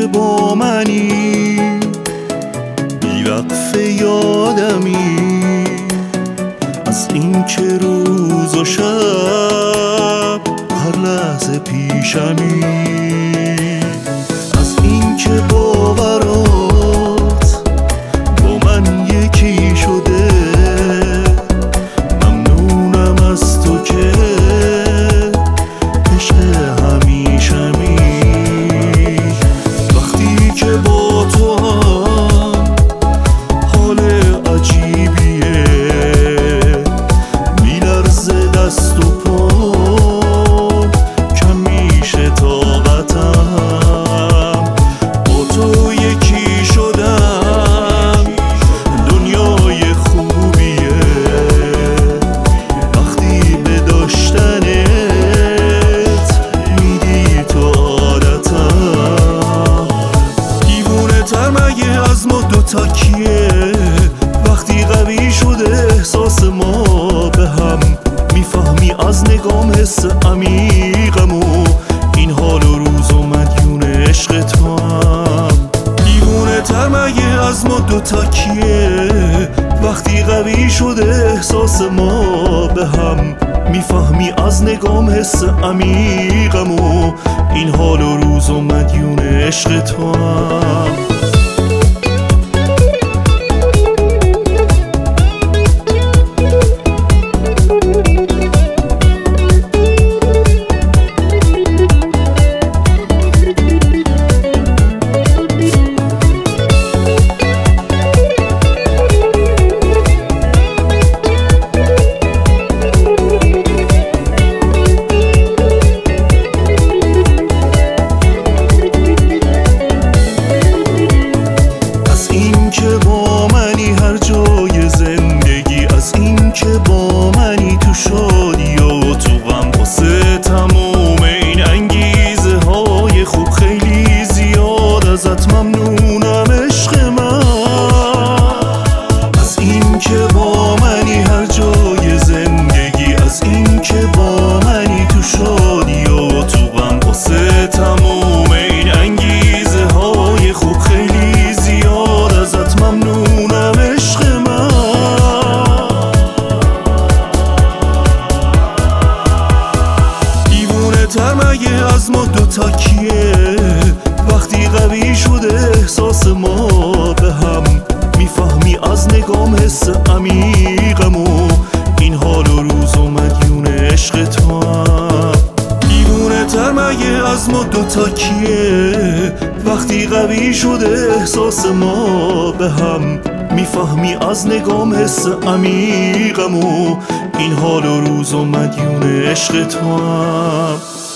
با منی، بیوقفه یادمی از این که روز و شب هر لحظه پیشمی، از این که باورات با من یکی شده. ممنونم از تو که عشق همیشمی، وقتی که با تو هم حال عجیبیه، میلرزه دست و پا، کم میشه طاقتم. با تو یکی شدم، دنیای خوبیه، وقتی به داشتنت میدی تو عادتم. دیوونه تر مگه از ما دوتا کیه؟ وقتی قوی شده احساس ما به هم، میفهمی از نگام حس عمیقمو، این حال و روز و مدیون عشق تو هم. دیوونه تر مگه از ما دوتا کیه؟ وقتی قوی شده احساس ما به هم، میفهمی از نگام حس عمیقمو، این حال و روز و مدیون عشق تو هم. با منی تو شادی و تو غم، واسه تموم این انگیزه های خوب خیلی زیاد ازت ممنونم عشق من. از این که با منی هر جای زندگی، از این که با منی تو شادی و تو غم، واسه تموم این انگیزه های خوب خیلی زیاد ازت ممنونم عشق من. تر مگه از ما دوتا کیه؟ وقتی قوی شده احساس ما به هم، میفهمی از نگام حس عمیقمو، این حال و روز و مدیون عشق تو هم. دیوونه تر مگه از ما دوتا کیه؟ وقتی قوی شده احساس ما به هم، میفهمی از نگام حس عمیقمو، این حال و روز و مدیون عشق تو هم.